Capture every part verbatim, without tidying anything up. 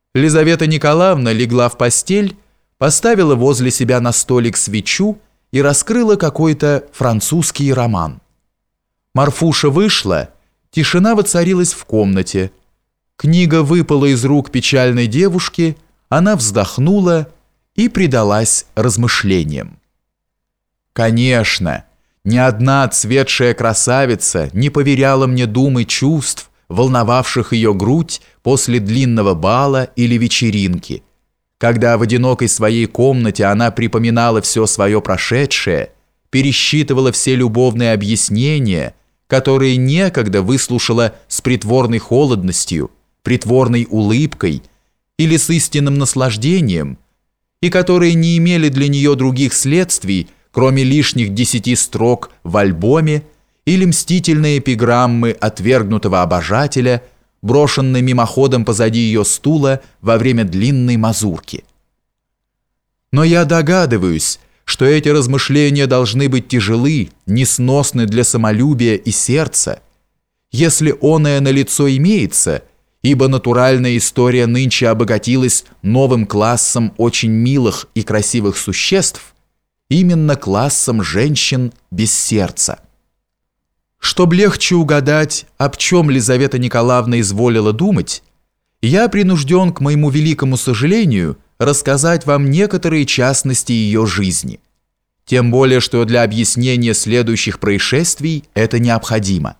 Лизавета Николаевна легла в постель, поставила возле себя на столик свечу и раскрыла какой-то французский роман. Марфуша вышла, тишина воцарилась в комнате. Книга выпала из рук печальной девушки, она вздохнула и предалась размышлениям. Конечно, ни одна отцветшая красавица не поверяла мне думы чувств, волновавших ее грудь после длинного бала или вечеринки, когда в одинокой своей комнате она припоминала все свое прошедшее, пересчитывала все любовные объяснения, которые некогда выслушала с притворной холодностью, притворной улыбкой или с истинным наслаждением, и которые не имели для нее других следствий, кроме лишних десяти строк в альбоме или мстительной эпиграммы отвергнутого обожателя, брошенной мимоходом позади ее стула во время длинной мазурки. Но я догадываюсь, что эти размышления должны быть тяжелы, несносны для самолюбия и сердца, если оное на лицо имеется, ибо натуральная история нынче обогатилась новым классом очень милых и красивых существ, именно классом женщин без сердца. Чтоб легче угадать, об чем Лизавета Николаевна изволила думать, я принужден, к моему великому сожалению, рассказать вам некоторые частности ее жизни. Тем более, что для объяснения следующих происшествий это необходимо.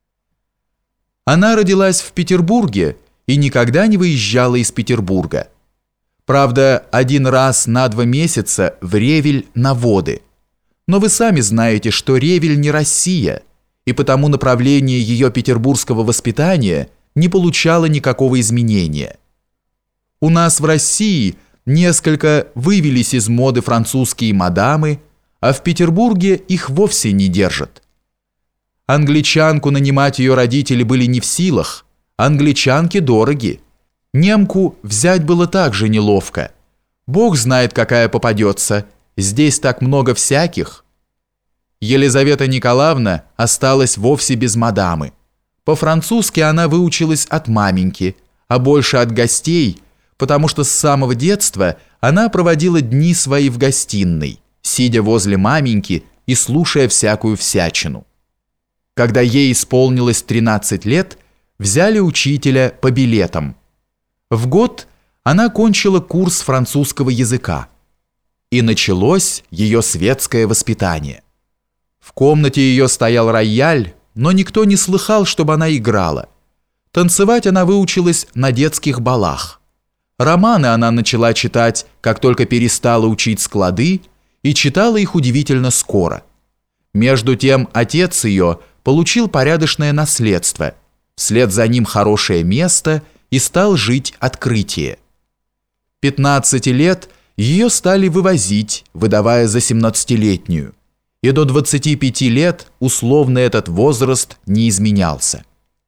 Она родилась в Петербурге и никогда не выезжала из Петербурга. Правда, один раз на два месяца в Ревель на воды. Но вы сами знаете, что Ревель не Россия, и потому направление ее петербургского воспитания не получало никакого изменения. У нас в России несколько вывелись из моды французские мадамы, а в Петербурге их вовсе не держат. Англичанку нанимать ее родители были не в силах, англичанки дороги. Немку взять было так же неловко. Бог знает, какая попадется, здесь так много всяких. Елизавета Николаевна осталась вовсе без мадамы. По-французски она выучилась от маменьки, а больше от гостей, потому что с самого детства она проводила дни свои в гостиной, сидя возле маменьки и слушая всякую всячину. Когда ей исполнилось тринадцать лет, взяли учителя по билетам. В год она кончила курс французского языка. И началось ее светское воспитание. В комнате ее стоял рояль, но никто не слыхал, чтобы она играла. Танцевать она выучилась на детских балах. Романы она начала читать, как только перестала учить склады, и читала их удивительно скоро. Между тем отец ее получил порядочное наследство, вслед за ним хорошее место и стал жить открытие. пятнадцати лет ее стали вывозить, выдавая за семнадцатилетнюю, и до двадцати пяти лет условно этот возраст не изменялся.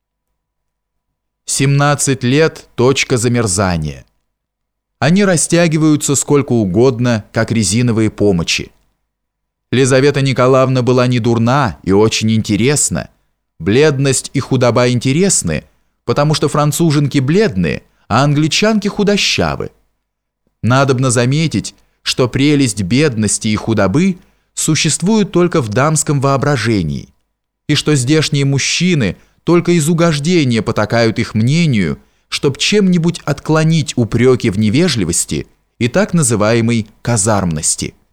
семнадцать лет – точка замерзания. Они растягиваются сколько угодно, как резиновые помощи. Лизавета Николаевна была не дурна и очень интересна. Бледность и худоба интересны, потому что француженки бледные, а англичанки худощавы. Надобно заметить, что прелесть бедности и худобы существует только в дамском воображении, и что здешние мужчины только из угождения потакают их мнению, чтоб чем-нибудь отклонить упреки в невежливости и так называемой казармности.